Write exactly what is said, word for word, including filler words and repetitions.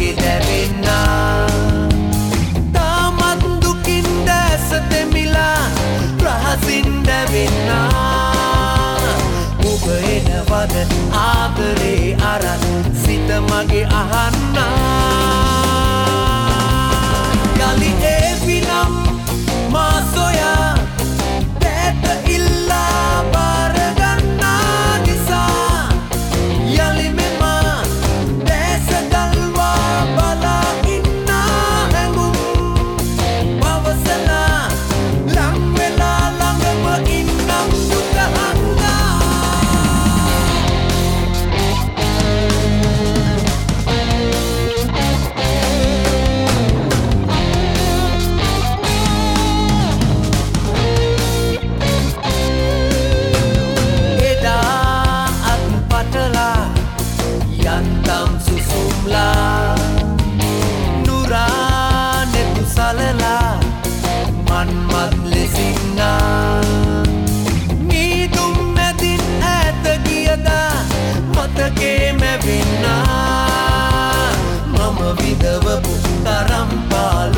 මගේ දැවෙන්නා තාමත් දුකින් දැස දෙමිලා රහසින් දැවෙන්නා ඔබ එනවද ආදරේ අරන් සිත මගේ අහන්නා යලි ඒ විනම් මා සොයා දැත ඉල්ලා බාරගන්නා නිසා යලි මෙම දැස දල්වා බලා ඉන්නා හැඟුම් පවසලා ලං වෙලා ළඟම ඉන්නම් දුක හංගා යන්තම් සුසුම්ලා නුරානෙ තුසලලා මන්මත් ලෙසින්නා මීදුම් මැදින් ඈත ගියදා මතකේ මැවෙන්නා මම විදවපු තරම් පාල